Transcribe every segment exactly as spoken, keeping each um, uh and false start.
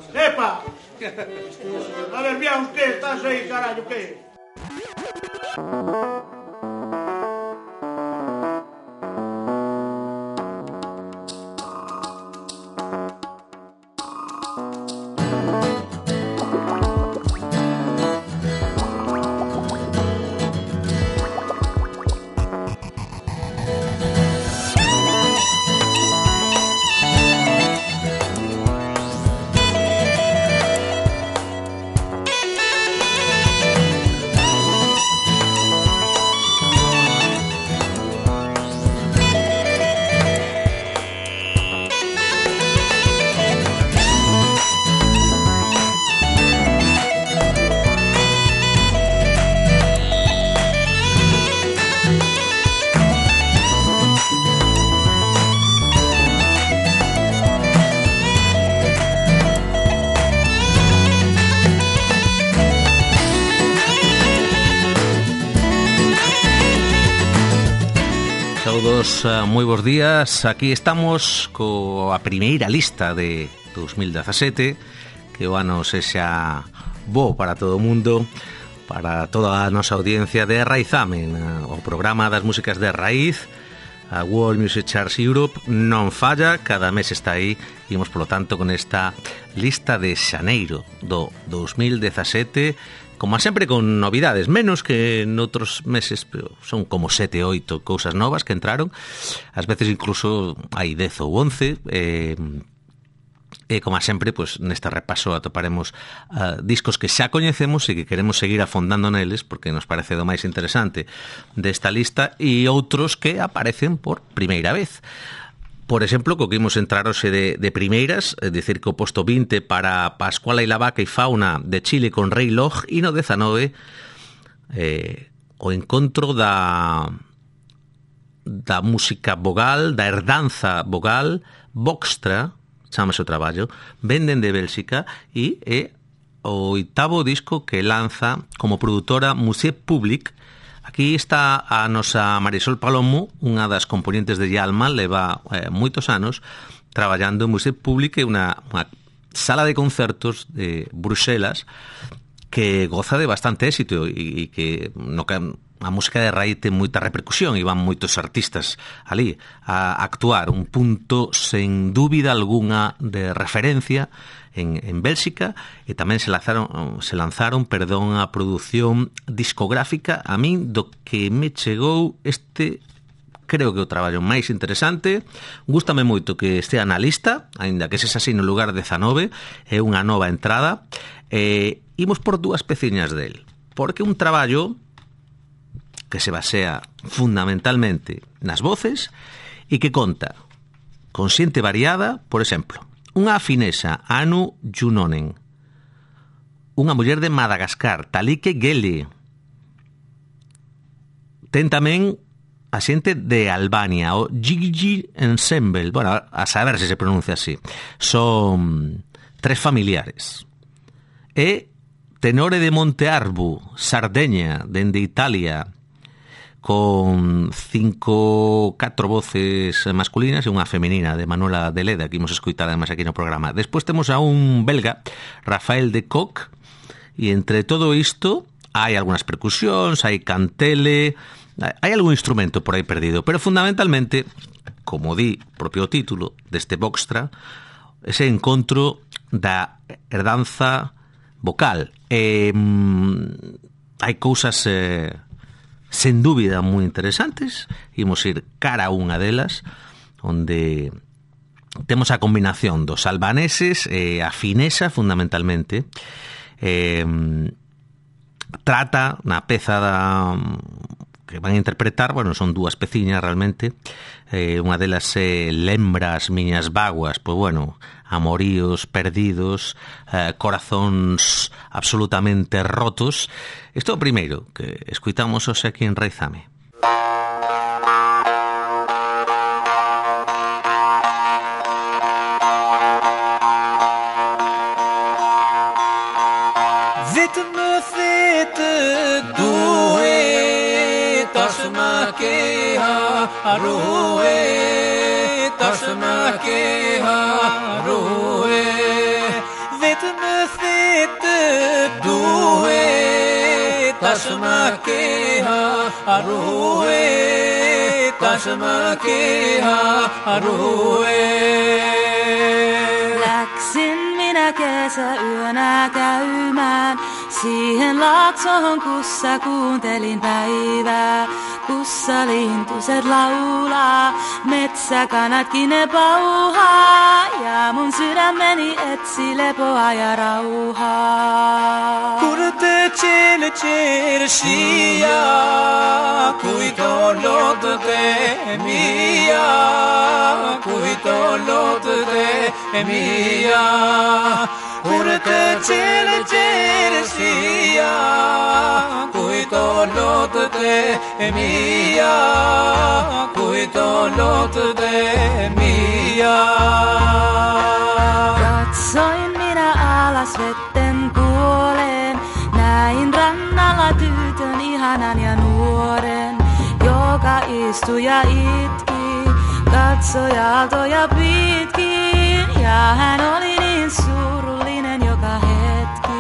Epa! A ver, bien, ¿qué estás ahí, carajo, qué? Saudos, moi bons días. Aquí estamos coa primeira lista de dos mil dezasete. Que o ano sexa bo para todo o mundo, para toda a nosa audiencia de Raizamen, o programa das músicas de raíz. A World Music Charts Europe non falla, cada mes está aí. Imos, polo tanto, con esta lista de xaneiro do dos mil dezasete, como sempre con novidades, menos que noutros meses, pero son como sete, oito cousas novas que entraron. Ás veces incluso hai dez ou once. E, e como sempre, pues, neste repaso atoparemos uh, discos que xa coñecemos e que queremos seguir afondando neles, porque nos parece do máis interesante desta lista, e outros que aparecen por primeira vez. Por exemplo, co que imos entrar hoxe de, de primeiras, é dicir, que o posto vinte para Pascuala e la Vaca e Fauna de Chile con Rei Loj, e no dezanove eh, o encontro da da música vogal, da herdanza vogal Voxtra, chamase o traballo, venden de Bélxica, e é o oitavo disco que lanza como produtora Musée Public. Aquí está a nosa Marisol Palomo, unha das componentes de Yalma, leva eh, moitos anos traballando en Musée Public, unha, unha sala de concertos de Bruxelas que goza de bastante éxito e, e que no que a música de raíz ten moita repercusión e van moitos artistas ali a actuar, un punto sen dúbida algunha de referencia en, en Bélxica, e tamén se lanzaron, se lanzaron perdón, a produción discográfica. A min do que me chegou este, creo que o traballo máis interesante. Gústame moito que estea na lista, aínda que se así no lugar dezanove, é unha nova entrada. E imos por dúas peciñas del, porque un traballo que se basea fundamentalmente nas voces e que conta con xente variada. Por exemplo, unha finesa, Anu Junonen, unha muller de Madagascar, Talike Gele. Ten tamén a xente de Albania, o Gigi Ensemble, bueno, a saber se se pronuncia así. Son tres familiares. E Tenore de Montearbu, Sardeña, dende Italia, con cinco, catro voces masculinas e unha femenina de Manuela de Leda, que imos escoitar además aquí no programa. Despois temos a un belga, Rafael de Koch, e entre todo isto hai algunhas percusións, hai cantele, hai algún instrumento por aí perdido, pero fundamentalmente, como di propio título deste Voxtra, ese encontro da herdanza vocal. E, mm, hai cousas eh, sen dúbida moi interesantes. Imos ir cara a unha delas, onde temos a combinación dos albaneses e a finesa, fundamentalmente. Eh, trata na peza da, que van a interpretar, bueno, son dúas peciñas realmente. Eh, unha delas é Lembra as miñas vaguas, pois bueno, amoríos perdidos, eh, corazóns absolutamente rotos. Isto é o primeiro que escuitamos hoxe aquí en Raizame. Vete me fete doe tasma ke ha roe tasma ke ha roe vet me fete due tashmakeha arue tashmakeha arue. Läksin minä kesäyönä käymään siihen laaksoon, kussa kuuntelin päivää. Kussa lintuset laulaa, metsäkanatkin ne pauhaa, ja mun sydämeni etsi lepoa ja rauhaa. Kurte chele chele shia, kuito lotte mia, kuito lotte mia. Kurte chele chele shia, kuito lotte mia, kuito lotte mia. Katsoin minä alas vetten puoleen, näin rannalla tytön ihanan ja nuoren, joka istui ja itki, katsoi aaltoja pitkin, ja hän oli niin surullinen joka hetki.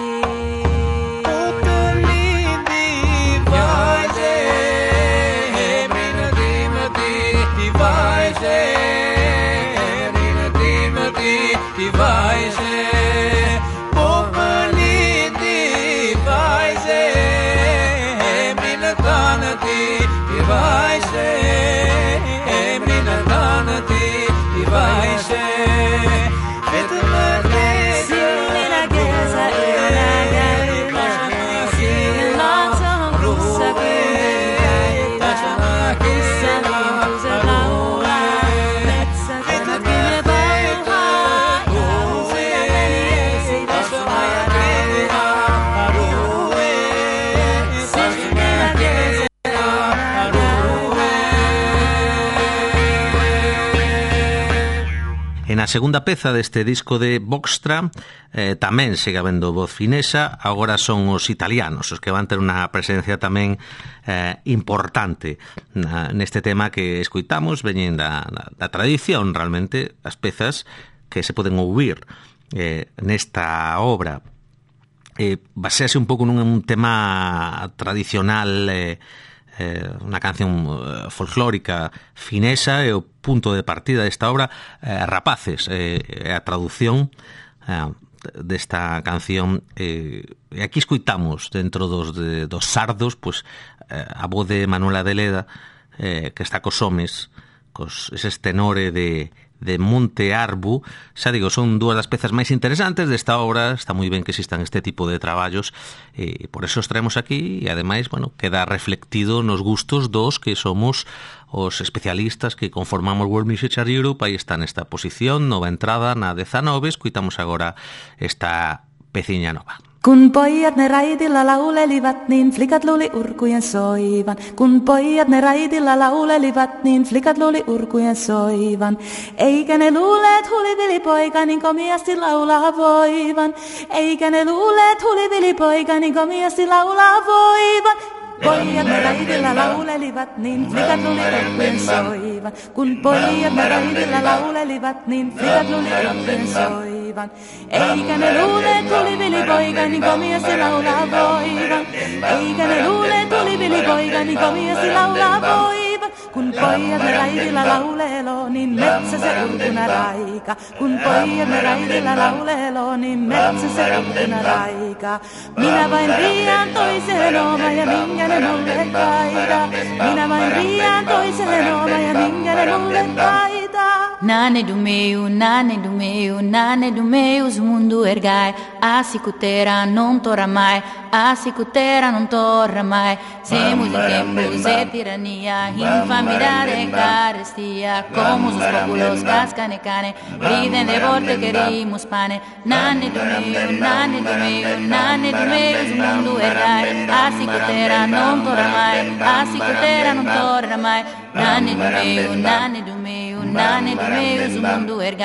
En a segunda peza deste disco de Voxtra eh, tamén segue habendo voz finesa, agora son os italianos os que van ter unha presencia tamén eh, importante na, neste tema que escoitamos, veñen da, da, da tradición realmente, as pezas que se poden ouvir eh, nesta obra. Eh, basease un pouco nun un tema tradicional, eh, eh, unha canción eh, folclórica finesa, e o punto de partida desta obra, eh, Rapaces, eh, a traducción eh, desta canción, eh, e aquí escoitamos dentro dos, de, dos sardos, pues, eh, a voz de Manuela de Leda, eh, que está cos homes, cos eses tenore de de Monte Arbu. Xa digo, son dúas das pezas máis interesantes desta obra, está moi ben que existan este tipo de traballos, e por eso os traemos aquí, e ademais, bueno, queda reflectido nos gustos dos que somos os especialistas que conformamos World Music Chart Europe. Aí está nesta posición, nova entrada na dezanove, escuitamos agora esta peciña nova. Kun pojat ne raitilla laulelivat, niin flikat luuli urkujen soivan. Kun pojat ne raitilla laulelivat, niin flikat luuli urkujen soivan. Eikä ne luuleet hulivili poika, niin komiasti laulaa voivan. Eikä ne luuleet hulivili poika, niin komiasti laulaa voivan. Pojat ne raitilla laulelivat, niin flikat luuli urkujen soivan. Kun pojat ne raitilla laulelivat, niin flikat luuli urkujen soivan. Eikä ne luuleet hulivili poika, niin komiasti laulaa voivan. Eikä ne luuleet hulivili poika, niin komiasti laulaa voivan. Kun pojat ne raitilla lauleloo, niin metsä se urkuna raika. Kun pojat ne raitilla lauleloo, niin metsä se urkuna raika. Minä vain riian toiseen oma ja minkä ne mulle taita. Minä vain riian toiseen oma ja minkä ne mulle taita. Nane do meio, nane do meio, nane do meio, o mundo ergai. A cicuteira não torra mai, a cicuteira não torra mai. Semos em tempos de tirania, infamidade, carestia. Como os populos cascane cane, briden de borte querimos pane. Nane do meio, nane do meio, nane do meio, o mundo ergai. A cicuteira não torra mai, a cicuteira não torra mai. Nane do meio, nane do meio, nane do meio, o mundo ergai.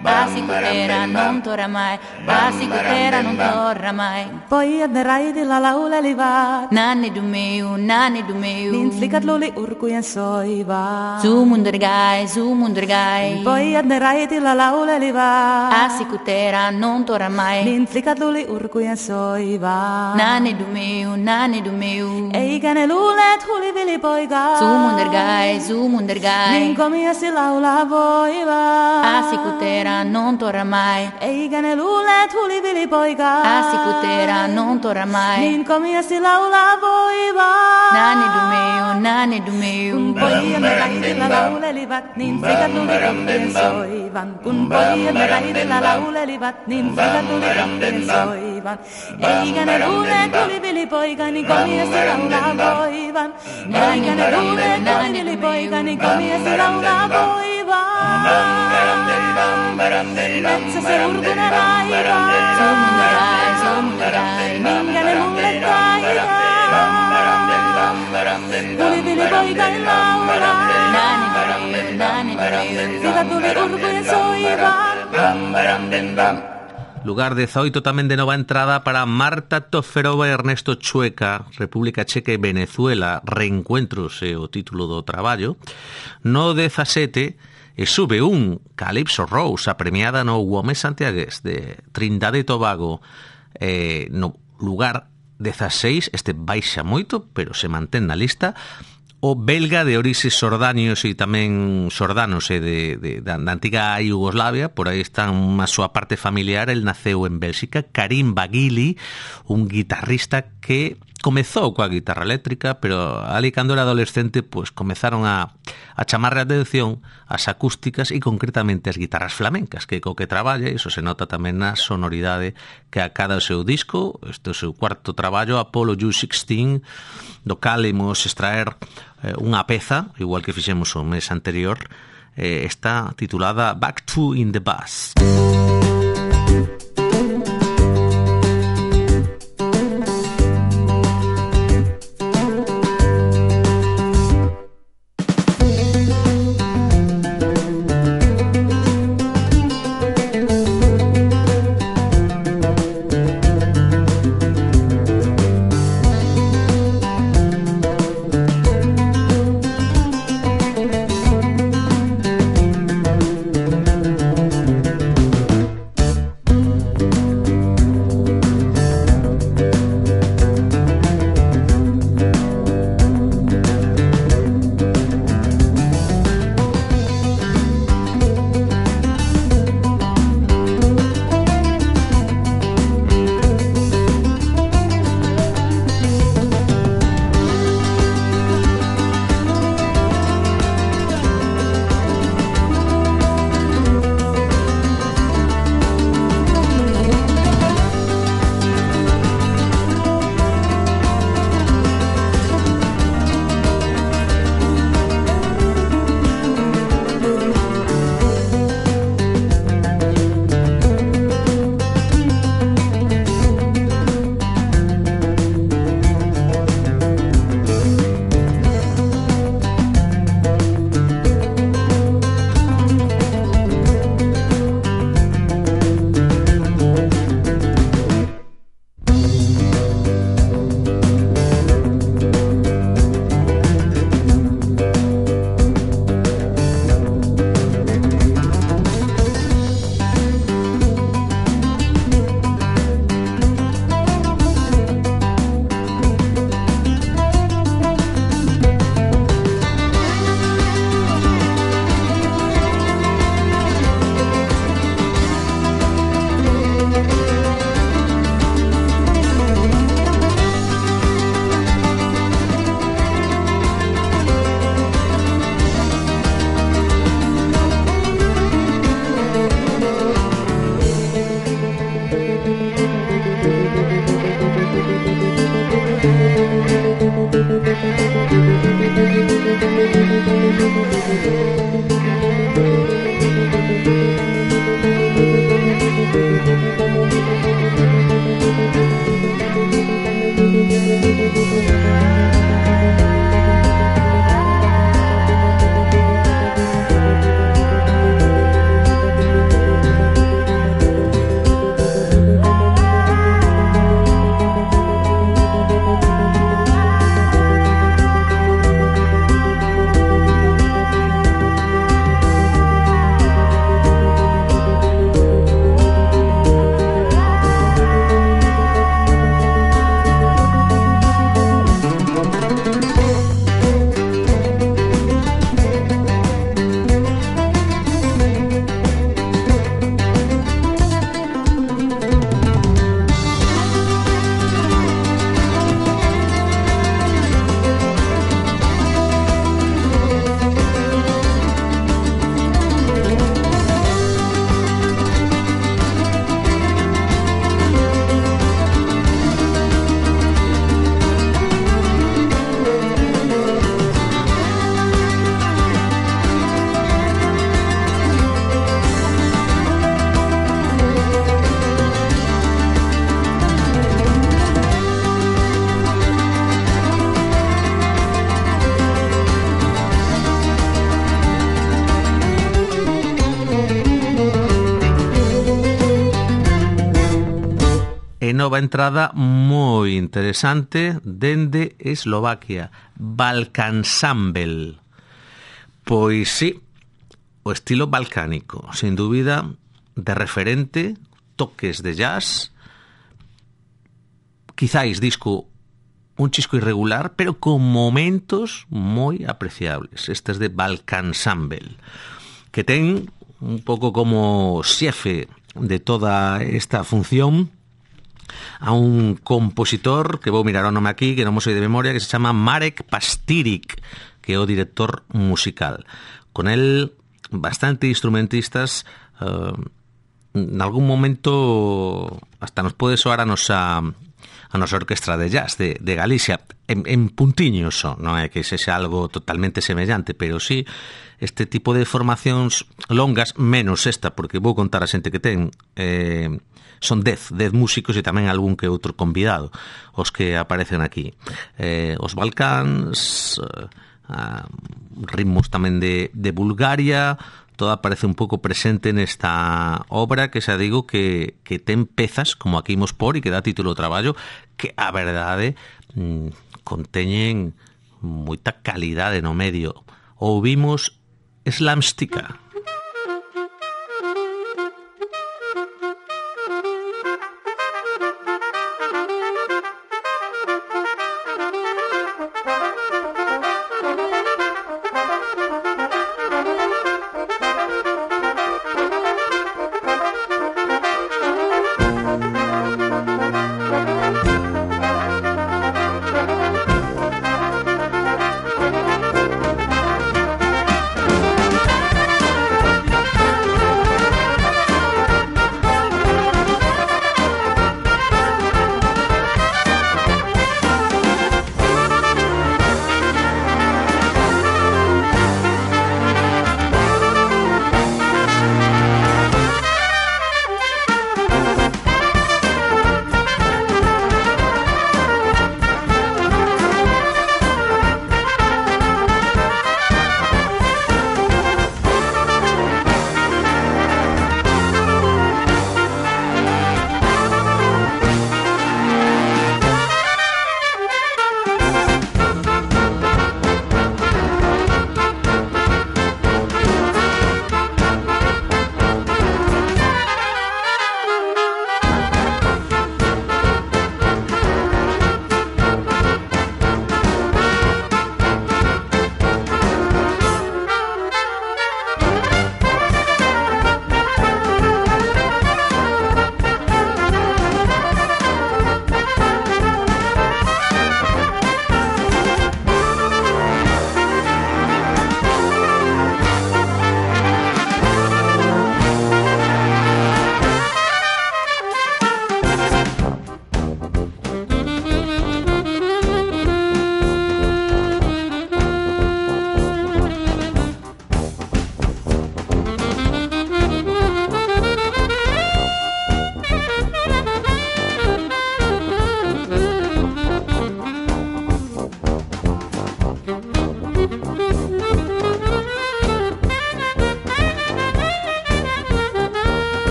a sicutera non torna mai, a sicutera non torna mai. Poi ad ne raidi la laula livat, Nanni du meu, nanni du meu, niin flikat luli urkujen soiva. Zu mundergai, zu mundergai, Poi ad ne raidi la laula livat, a sicutera non torna mai. niin flikat luli urkujen soiva. Nanni du meu, nanni du meu, Eikä ne luulet hulivili poika, zu mundergai, zu niin mundergai, komiasti laulaa voiva. a sicutera non torna mai, Eikä ne luulet hulivili poika, a sicutera non torna mai. niin komiasti laulaa voiva. Nanni du meu, nanni du meu, Kun pojamme raidilla laulelivat, niin flikat luli urkujen soivan. Kun pojamme raidilla laulelivat, niin flikat luli urkujen soivan. Eikä ne luulet hulivili poika, niin komiasti laulaa voivan. Eikä ne luulet hulivili poika, niin komiasti laulaa voivan. Metsässä urkunen aivan, zu mundergai, zu mundergai, minkä ne mulle taivaan. Hulivili poika ei laulaa, nanni du meu, nanni du meu. flikat luli urkujen soivan. Lugar dezoito tamén de nova entrada para Marta Toferova e Ernesto Chueca, República Checa e Venezuela, Reencuentros é o título do traballo. No dezasete e sube un Calypso Rose, a premiada no Uome Santiagués de Trindade e Tobago, eh, no lugar dezaseis, este baixa moito, pero se mantén na lista, o belga de orices sordanios e tamén sordanos e de, de, da, da antiga Yugoslavia, por aí está unha súa parte familiar, el naceu en Bélxica, Karim Bagili, un guitarrista que comezou coa guitarra eléctrica, pero ali cando era adolescente, pues comezaron a, a chamarre a atención as acústicas e concretamente as guitarras flamencas, que co que traballa, iso se nota tamén na sonoridade que a cada o seu disco, este é o seu cuarto traballo, Apollo U sexteen, do cal imos extraer eh, unha peza, igual que fixemos o mes anterior, eh, está titulada Back to in the Bus. e nova entrada moi interesante dende Eslovaquia, Balkansamble. Pois sí, o estilo balcánico, sin dúbida, de referente, toques de jazz, quizáis disco un chisco irregular, pero con momentos moi apreciables. Estes de Balkansamble, que ten un pouco como xefe de toda esta función a un compositor que vou mirar o nome aquí, que non mo sei de memoria, que se chama Marek Pastirik, que é o director musical. Con el, bastante instrumentistas, eh, en algún momento hasta nos pode soar a nosa a nosa orquestra de jazz de, de Galicia, en, en puntiños só, non é que sexa algo totalmente semellante, pero sí este tipo de formacións longas, menos esta, porque vou contar a xente que ten, eh, son dez, dez músicos e tamén algún que outro convidado, os que aparecen aquí. Eh, os Balcáns, eh, ah, ritmos tamén de, de Bulgaria, todo aparece un pouco presente nesta obra que xa digo que, que ten pezas, como aquí imos por, e que dá título ao traballo, que a verdade mmm, conteñen moita calidade no medio. Ouvimos Slamstika.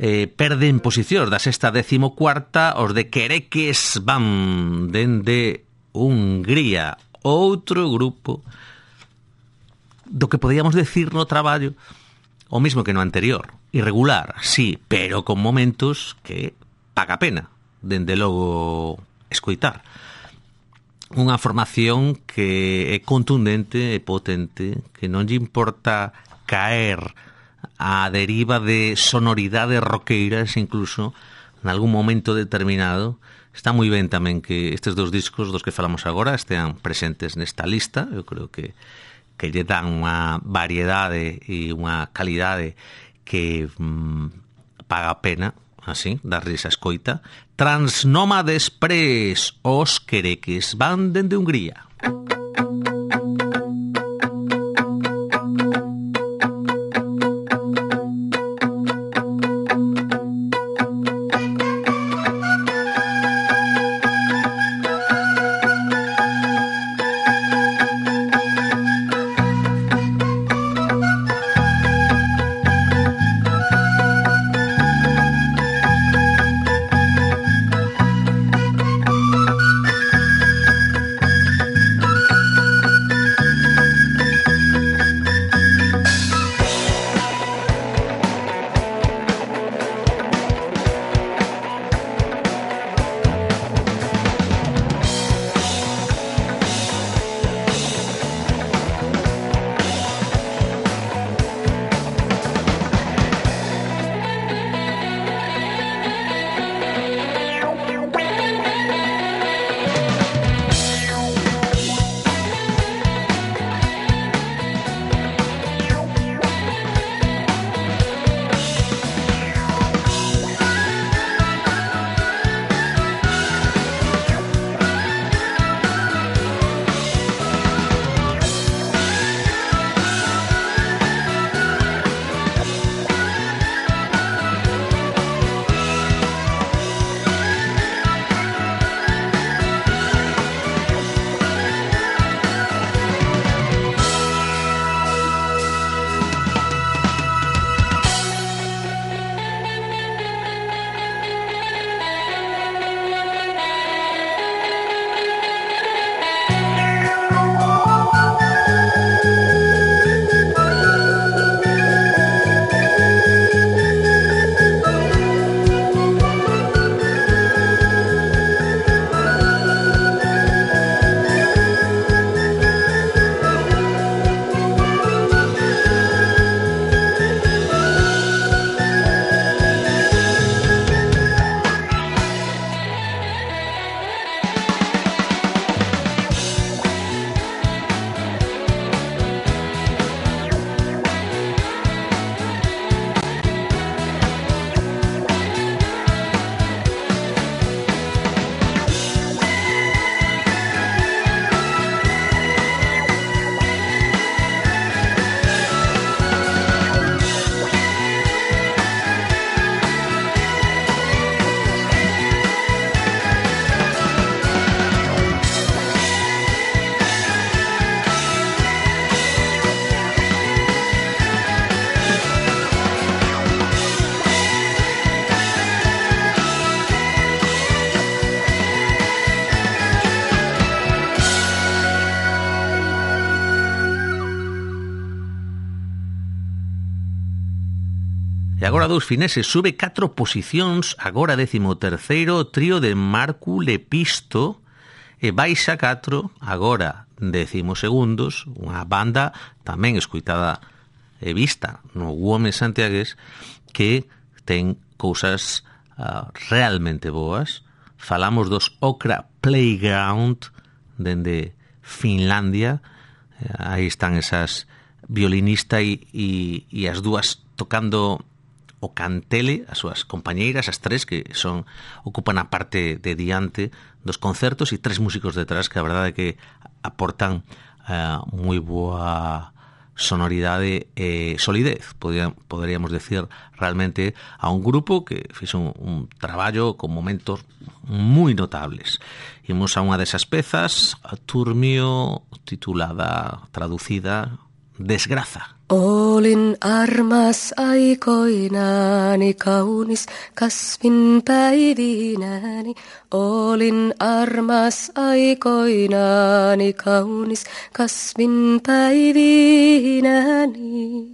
eh, perden posicións da sexta décimo cuarta os de Quereques van dende Hungría, outro grupo do que podíamos decir no traballo o mismo que no anterior, irregular, sí, pero con momentos que paga pena, dende logo, escoitar. Unha formación que é contundente e potente, que non lle importa caer a deriva de sonoridades roqueiras, incluso, en algún momento determinado. Está moi ben tamén que estes dous discos dos que falamos agora estean presentes nesta lista. Eu creo que, que lle dan unha variedade e unha calidade que mmm, paga a pena, así, darlle esa escoita. Transnómades Press, os Quereques van dende Hungría. E agora dous fineses, sube catro posicións, agora décimo terceiro, trío de Marcu Lepisto, e baixa catro, agora décimo segundos, unha banda tamén escoitada e vista no Guome Santiagués, que ten cousas uh, realmente boas. Falamos dos Okra Playground, dende Finlandia, aí están esas violinista e, e, e as dúas tocando o cantele, as súas compañeiras, as tres que son ocupan a parte de diante dos concertos, e tres músicos detrás que a verdade é que aportan uh, moi boa sonoridade e solidez, podríamos, poderíamos decir, realmente a un grupo que fixe un, un traballo con momentos moi notables. Imos a unha desas pezas, a Turmio, titulada, traducida, Desgraza. Olin armas aikoinaani, kaunis kasvinpäivinäni. Olin armas aikoinaani, kaunis kasvinpäivinäni.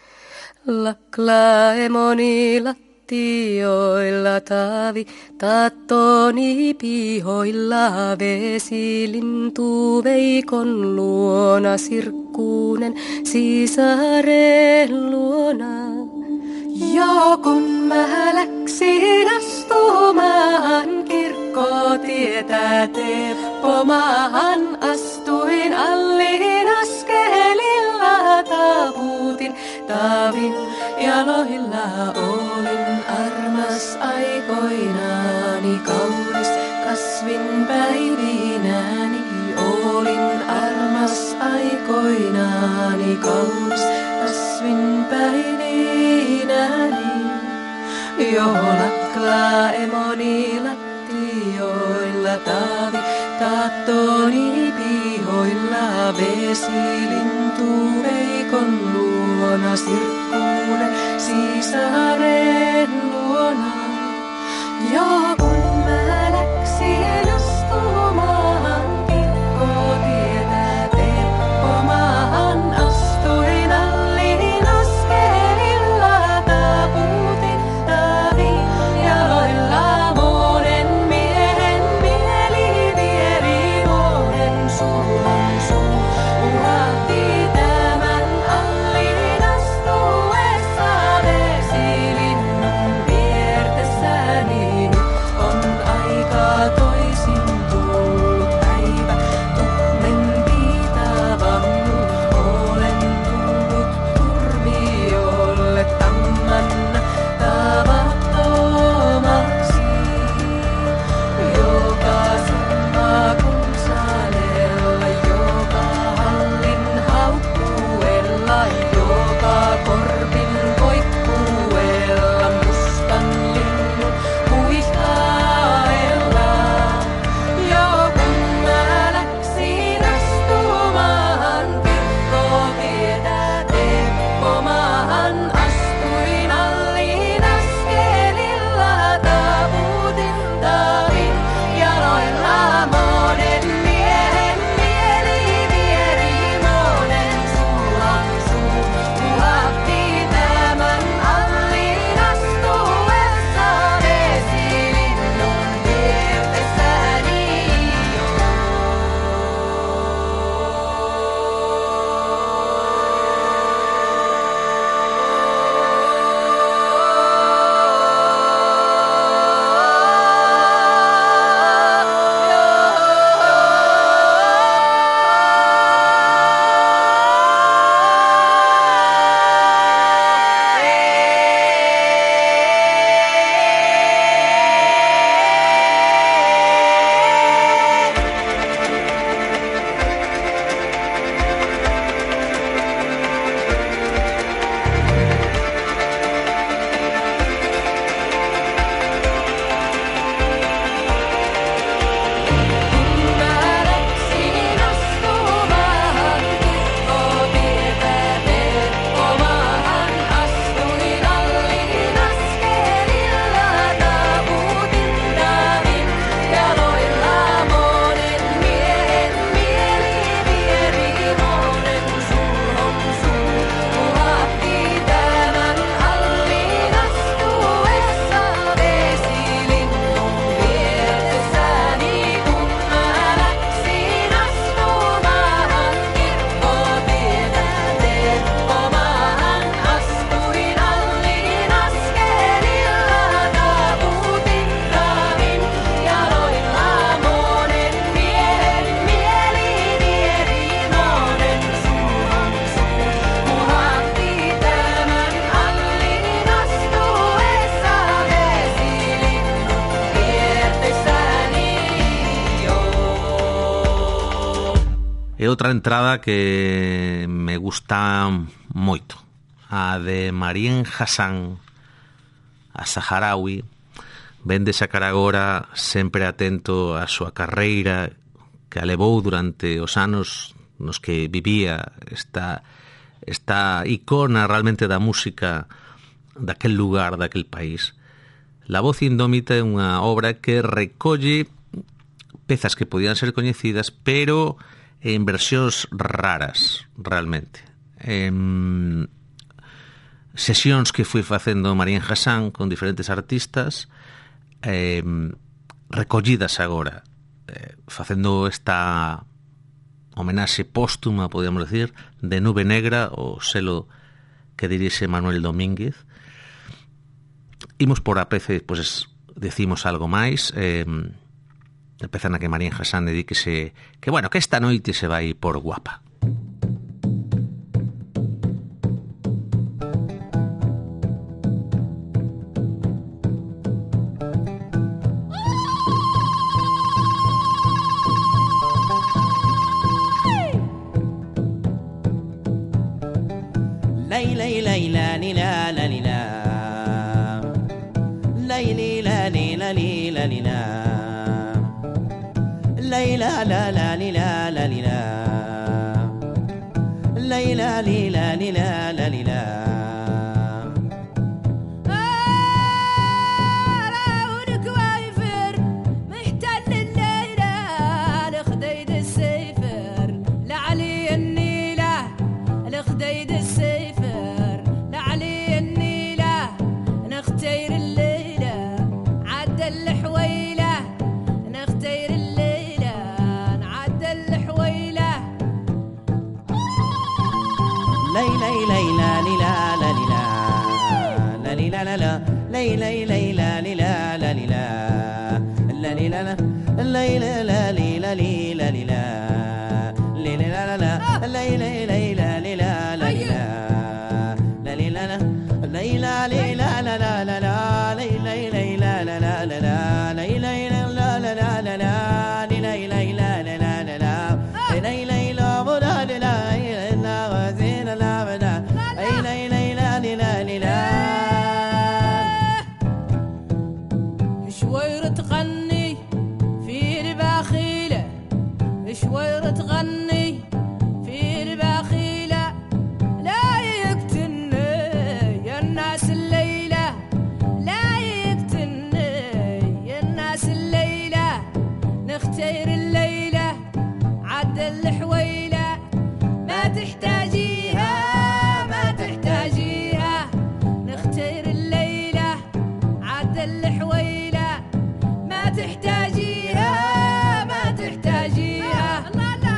Laklaemoni lattioilla taavi, taattoni pihoilla vesilintu veikon luona, sirkkunen sisaren luona. Ja kun mä läksin astumaan kirkkotietä teppomaan, astuin alliin askelilla, taaputin taavin jaloilla. Olin armas aikoinaani, kaunis kasvinpäivinäni. Olin armas aikoinaani, kaunis kasvinpäivinäni. Jo laklaemoni lattioilla taavi, taattoni pihoilla vesilintu veikon luona, sirkkunen sisaren luona. Ja kun mä läksin astumaan kirkkotietä teppomaan, astuin alliin askelilla, taaputin taavin jaloilla. Monen miehen mieli vieri, monen suun suu unohti tämän alliin astuessa vesilinnun viertessäni. Nyt on aika toisin tullut päivä, tuhmempi tavannut. Olen tullut turmiolle tamman tavattomaksi. Joka summa kun sanella, joka hallin haukkuella, joka korpin koikkuella, mustan linnun kuiskaella. Ja kun mä läksin astumaan kirkkotietä teppomaan, astuin alliin askelilla, taaputin taavin jaloilla. Monen miehen mieli vieri, monen suun suu unohti tämän alliin astuessa vesilinnun viertessäni. E outra entrada que me gusta moito, a de Marien Hassan, a saharaui. Ven de sacar agora, sempre atento á súa carreira que a levou durante os anos nos que vivía esta esta icona realmente da música daquel lugar, daquel país. La voz indómita é unha obra que recolle pezas que podían ser coñecidas, pero en versións raras, realmente. En sesións que foi facendo María Hassan con diferentes artistas, eh, recollidas agora, eh, facendo esta homenaxe póstuma, podíamos decir, de Nube Negra, o selo que dirixe Manuel Domínguez. Imos por a pece, pois, decimos algo máis, eh, a peza na que María Hassan dedíquese, que, bueno, que esta noite se vai por guapa. La la la li la la li la la la li la li la la li la راودك وايفر محتل الليلة لخديد السيفر لعلي النيلة لخديد السيفر لعلي النيلة نختير الليلة عد الحويلة نختير la la lay lay lay la li la la li la la li la la lay la la li la li la li la li la la la lay lay lay la li la la li la la li la la lay la li la la la la la lay lay lay la la la la la lay lay la la la la la la li lay lay la la la la la lay lay la la la la la wazin la la lay lay lay la la la la شويرة تغني في الباخيلة شويرة تغني في الباخيلة لا يقتلني يا الناس الليلة لا يقتلني يا الناس الليلة نختار الليلة عد الحويلة ما تحتاجيها ما تحتاجيها نختار الليلة عد الحويلة ما تحتاجيها ما تحتاجيها لا لا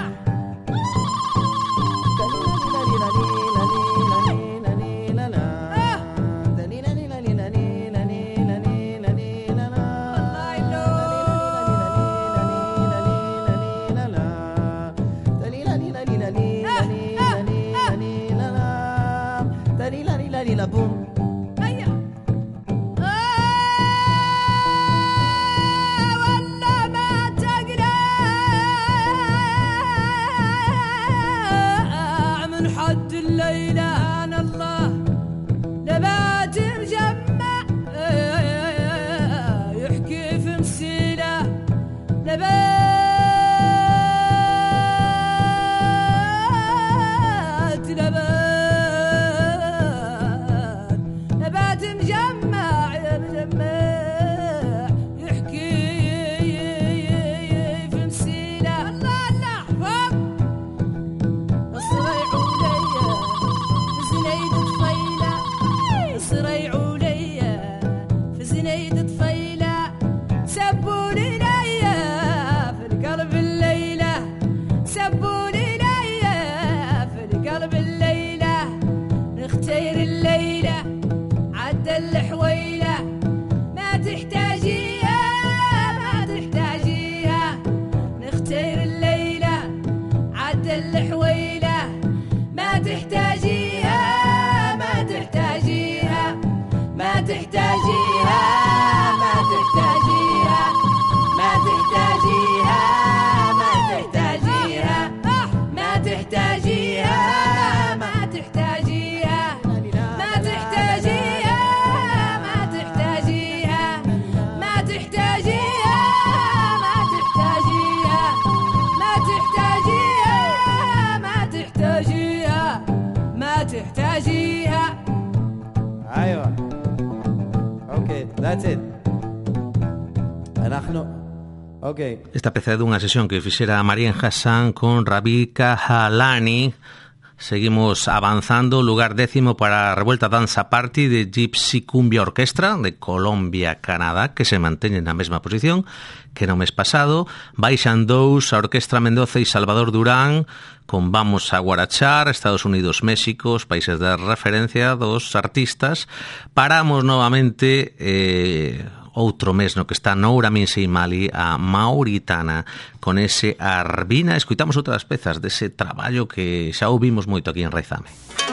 That's it. אנחנו... Okay. Esta peza é dunha sesión que fixera Marian Hassan con Rabi Kahalani. Seguimos avanzando, lugar décimo para a Revuelta Danza Party de Gypsy Cumbia Orquestra de Colombia, Canadá, que se manteñen na mesma posición que no mes pasado. Baixan dous a Orquestra Mendoza e Salvador Durán con Vamos a Guarachar, Estados Unidos, México, os países de referencia dos artistas. Paramos novamente... Eh, outro mes no que está Noura Minsi Mali, a Mauritana, con ese Arbina. Escoitamos outras pezas dese traballo que xa ouvimos moito aquí en Raizame.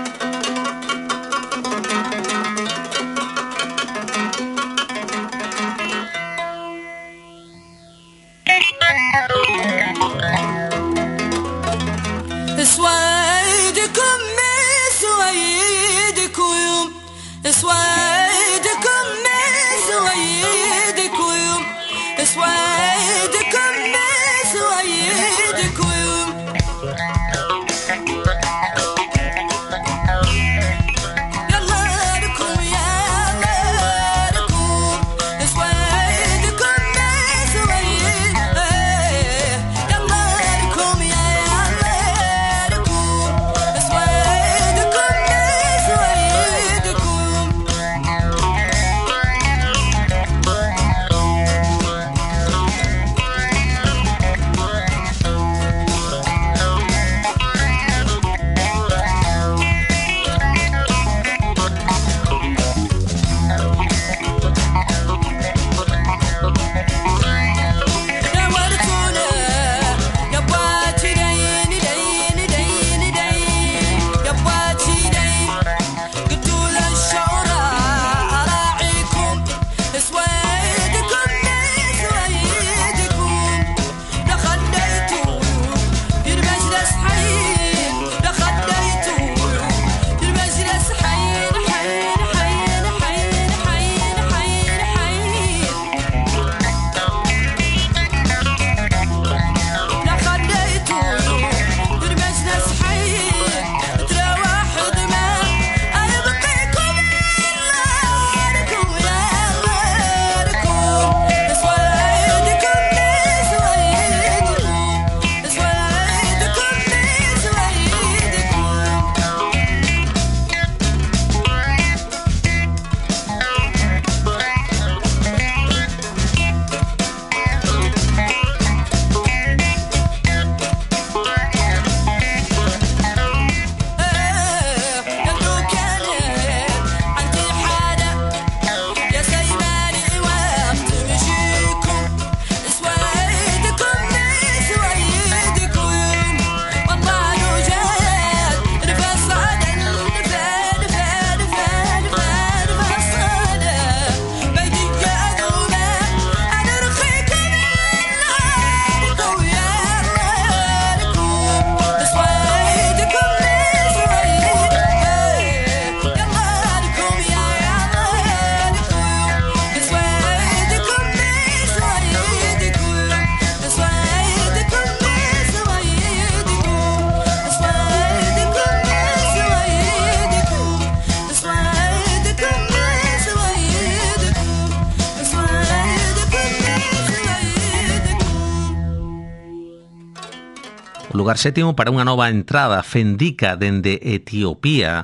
Lugar sétimo para unha nova entrada, Fendica dende Etiopía.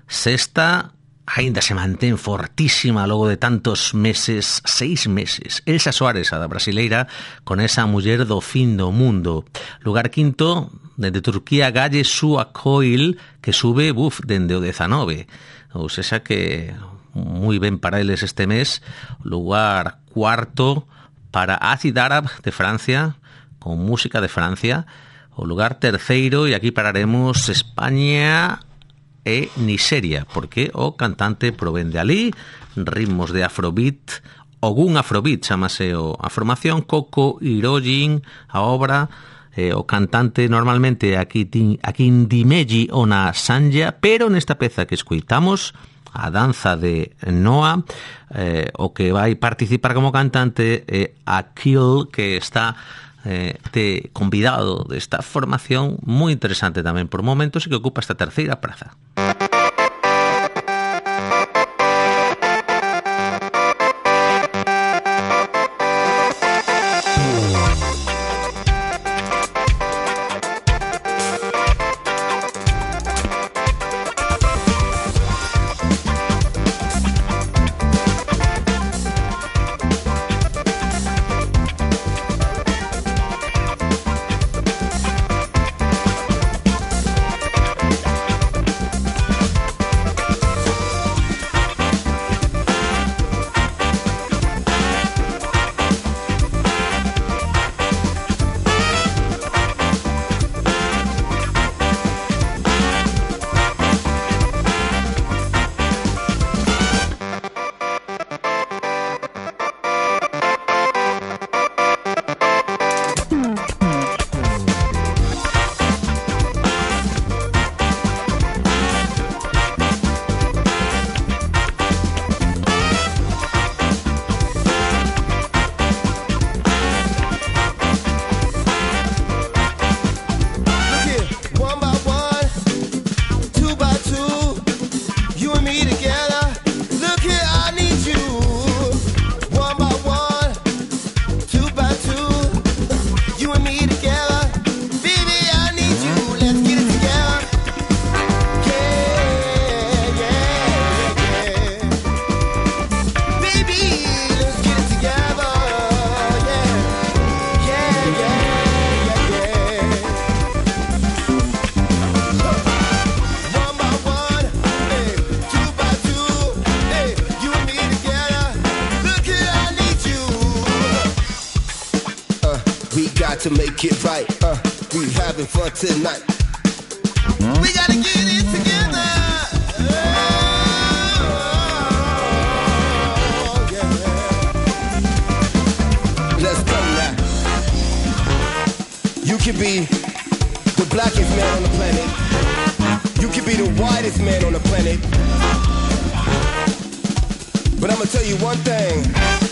Sexta, aínda se mantén fortísima logo de tantos meses, seis meses. Elsa Soares, a da brasileira, con esa muller do fin do mundo. Lugar quinto, dende Turquía, Galle Suakoil, que sube, buf, dende o dezanove. Ou sexa que moi ben para eles este mes. Lugar cuarto para Acid Arab de Francia, con música de Francia. O lugar terceiro, e aquí pararemos, España e Nigeria, porque o cantante provén de alí, ritmos de afrobeat, Ogun Afrobeat, chamase o, a formación, Coco Irojin, a obra, eh, o cantante normalmente aquí Akindimeji Ona Sanja, pero nesta peza que escuitamos, a danza de Noah, eh, o que vai participar como cantante eh, Akil, que está eh, de convidado desta formación, moi interesante tamén por momentos, e que ocupa esta terceira praza. to make it right. Uh, we having fun tonight. We gotta get it together. Oh, yeah. Let's go now. You can be the blackest man on the planet. You can be the whitest man on the planet. But I'm gonna tell you one thing.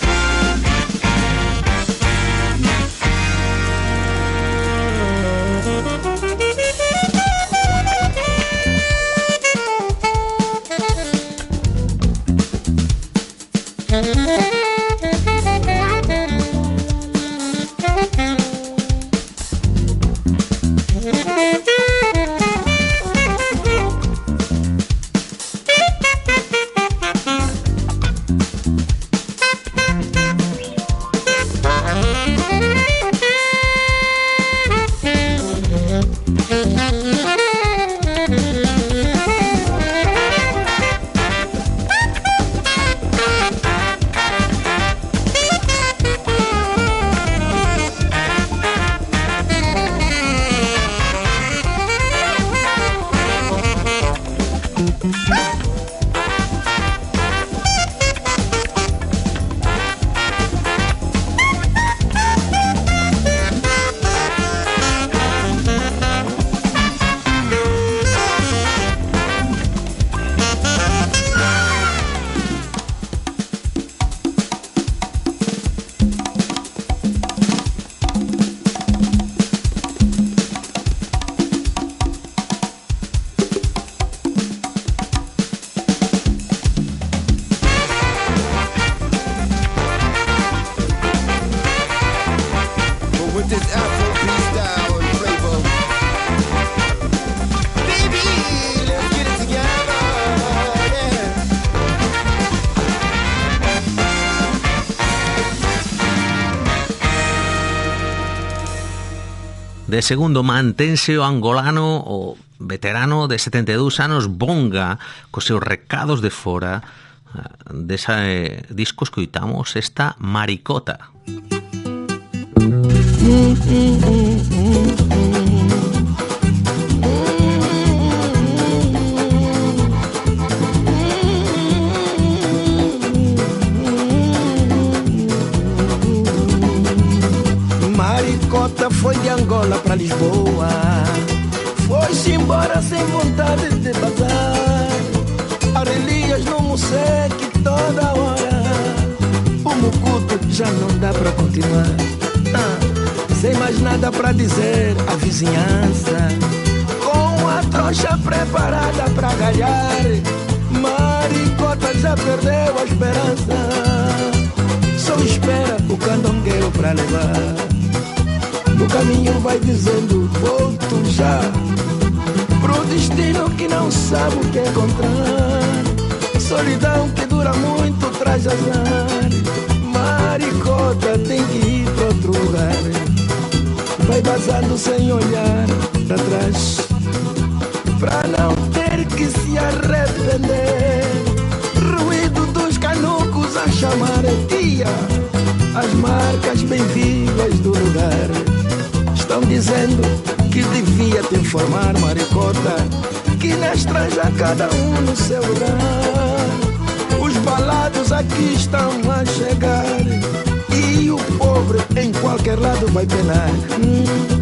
De segundo mantense o angolano o veterano de setenta e dous anos Bonga cos seus recados de fora. Dese eh, disco escoitamos esta Maricota. Maricota foi de Angola pra Lisboa, foi-se embora sem vontade de bazar. Arelias no Moseque toda hora, o mucuto já não dá pra continuar. Ah, sem mais nada pra dizer, a vizinhança com a trouxa preparada pra galhar. Maricota já perdeu a esperança, só espera o candongueiro pra levar. No caminho vai dizendo, volto já, pro destino que não sabe o que encontrar. Solidão que dura muito traz azar. Maricota tem que ir pra outro lugar. Vai vazando sem olhar pra trás, pra não ter que se arrepender. Ruído dos canucos a chamar tia, as marcas bem vivas do lugar. Estão dizendo que devia te informar, Maricota, que na estrada cada um no seu lugar. Os balados aqui estão a chegar e o pobre em qualquer lado vai penar. Hum.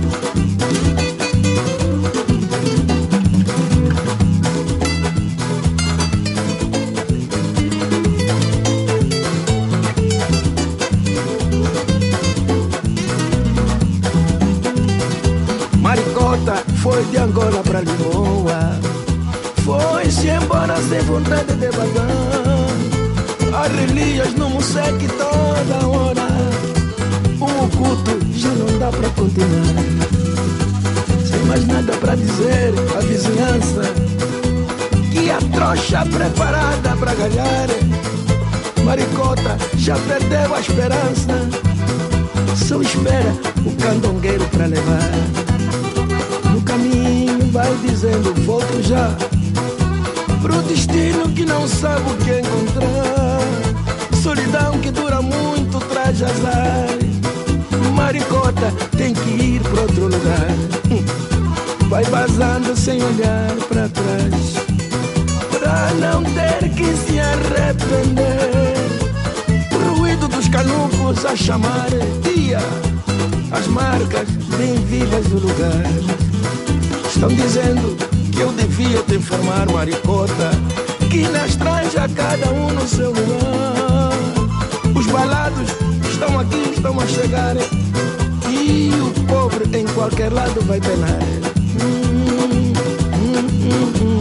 Foi de Angola pra Lisboa, foi-se embora sem vontade de bazar. Arelias no Moseque toda hora, o mucuto já não dá pra continuar. Sem mais nada pra dizer, a vizinhança que a trouxa preparada pra galhar. Maricota já perdeu a esperança, só espera o candongueiro pra levar. No caminho vai dizendo, volto já, pro destino que não sabe o que encontrar. Solidão que dura muito traz azar. maricota tem que ir para outro lugar. Vai vazando sem olhar para trás, pra não ter que se arrepender. O ruído dos canucos a chamar tia, as marcas bem vivas do lugar. Estão dizendo que eu devia te informar, maricota, que na estranja cada um no seu lugar. Os balados estão aqui, estão a chegar, e o pobre em qualquer lado vai penar. Hum, hum, hum, hum.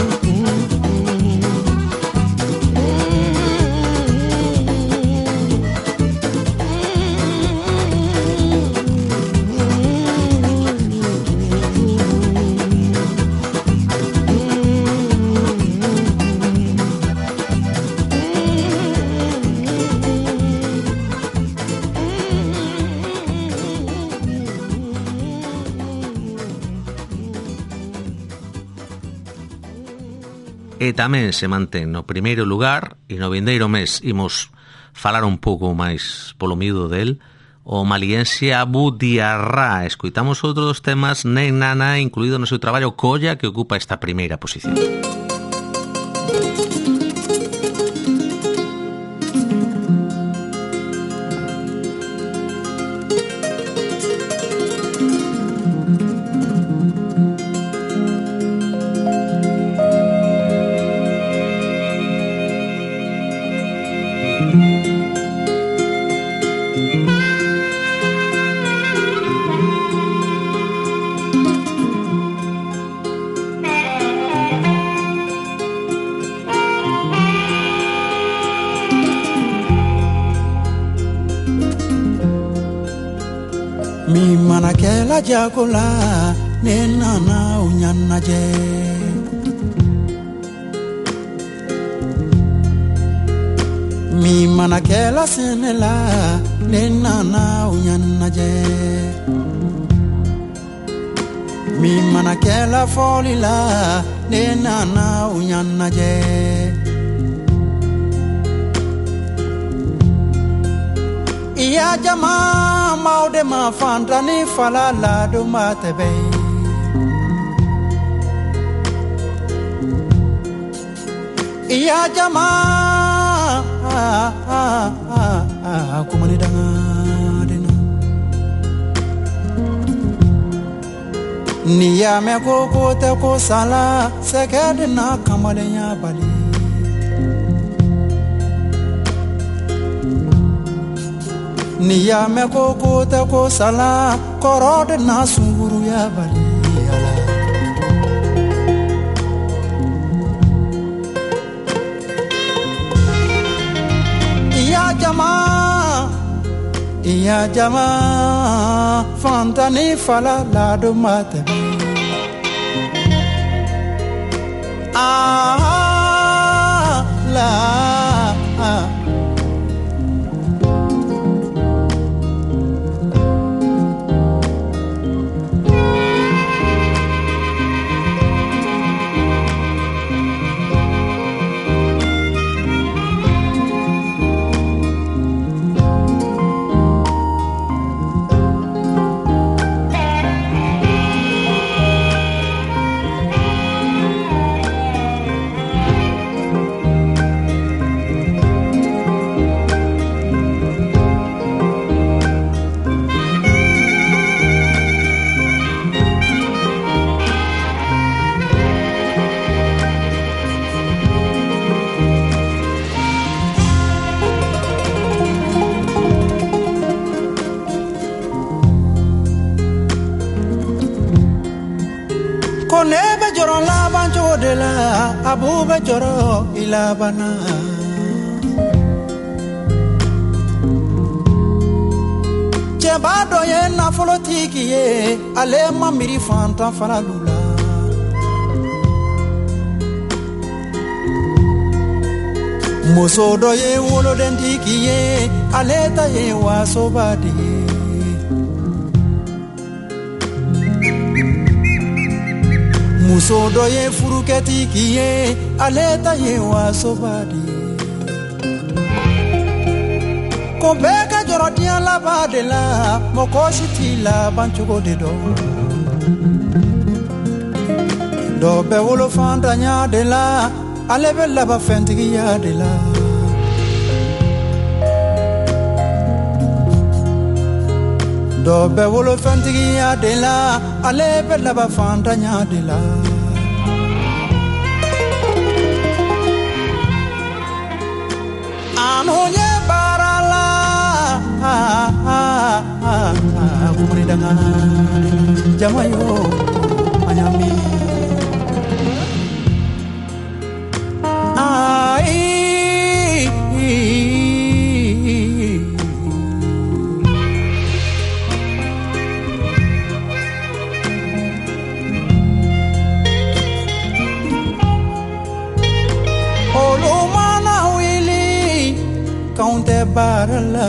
E tamén se mantén no primeiro lugar, e no vindeiro mes imos falar un pouco máis polo miúdo del, o maliense Abu Diarra. Escoitamos outro dos temas Nen Nana, incluído no seu traballo Colla, que ocupa esta primeira posición. Mi manakela jagola nenana unyana je Mi manakela senela nenana unyana je Mi manakela folila nenana unyana je Iya jama maude ma fantani falala do matebe Iya jama ah ah ah ah kumani danga dina Niya me ko ko te ko sala sekadna kamalenya bali Niya me ko ko te ko sala korode na sunguru ya bali ala Iya jama Iya jama fantani fala la do mate Ah la ah Konebe joro laban jodela abube joro ilabana Jebado ye na folotiki ye ale mamiri fanta falalula Mosodo ye wolo dentiki ye aleta ye wasobadi Musodo ye furuketi kiye aleta ye wasobadi Kombeka jorodia la badela mokoshi tila banchugo de do do be wolo fanda nya de la alebe la ba fentigi ya de la do be wolo fentigi ya de la alebe la ba fanda nya de la anonya barala ah ah ah kumridanga jamayo anyami ai olumana wili kaunte barala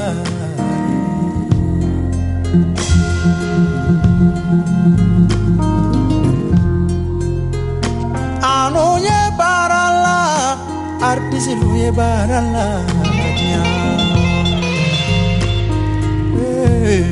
anoye barala artisi luye barala hey.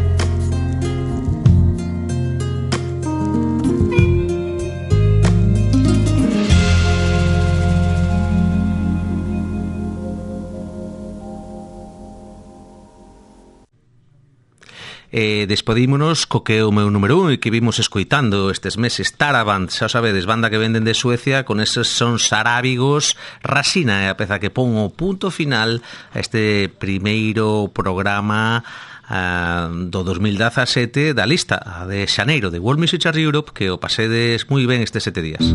Eh, despedímonos co que é o meu número un e que vimos escoitando estes meses, Taraband, xa o sabedes, banda que venden de Suecia con eses sons arábigos. Rasina é a peza que pon o punto final a este primeiro programa uh, do dos mil dezasete da lista de xaneiro de World Music Chart Europe, que o pasedes moi ben estes sete días.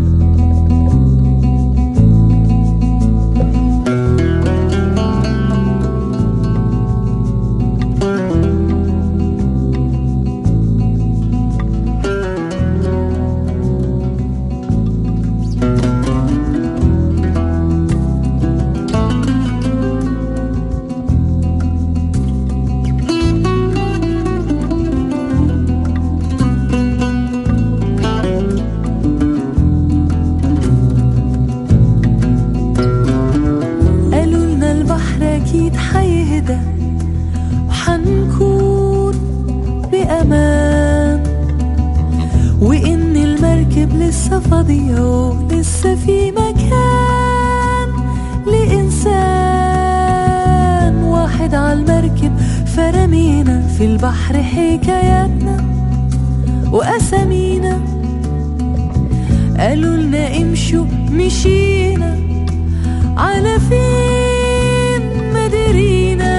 البحر حكاياتنا وأسامينا قالوا لنا امشوا مشينا على فين مدرينا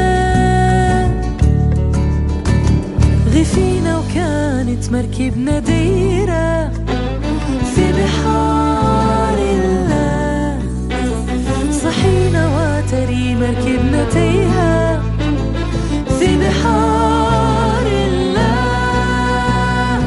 غفينا وكانت مركبنا دايرة في بحار الله صحينا وتري مركبنا تايهة في بحار الله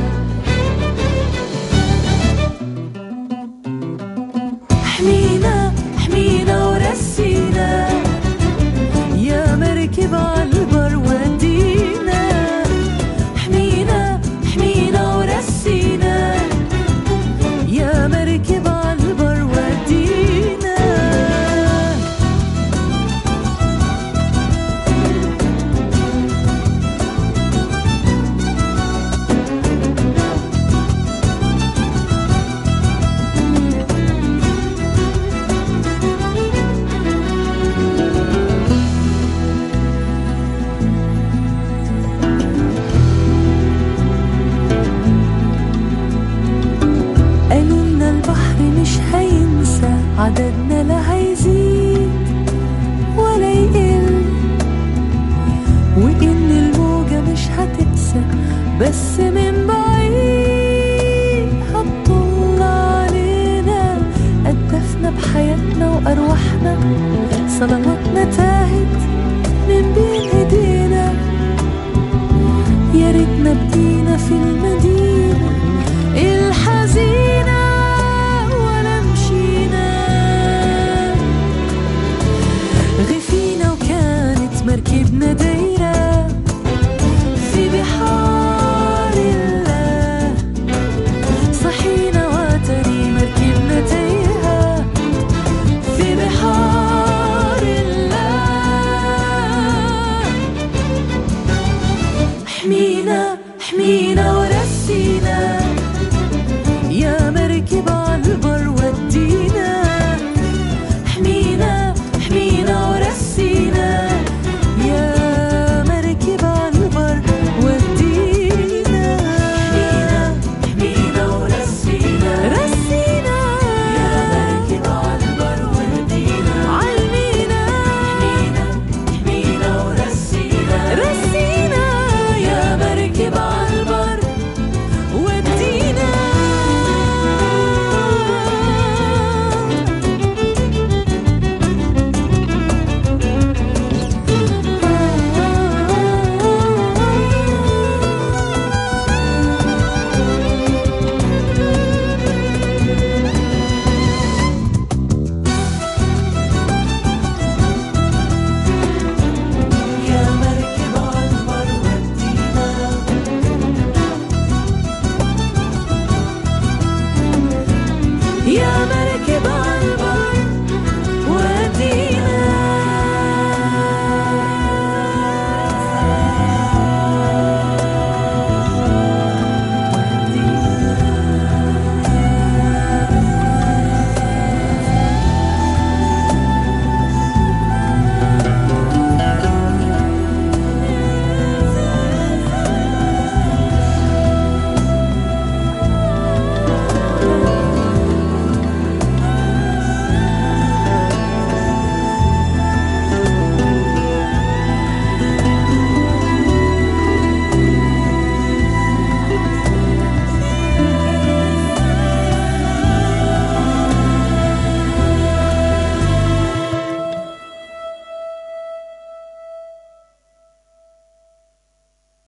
حمينا حمينا ورسينا يا مركب عالبر ودينا حمينا حمينا ورسينا يا مركب عالبر ودينا عددنا لا هيزيد ولا يقل وإن الموجة مش هتقسى بس من بعيد هتطل علينا قدفنا بحياتنا وأرواحنا صلواتنا تاهت من بين ايدينا يا ريتنا بدينا في المدينة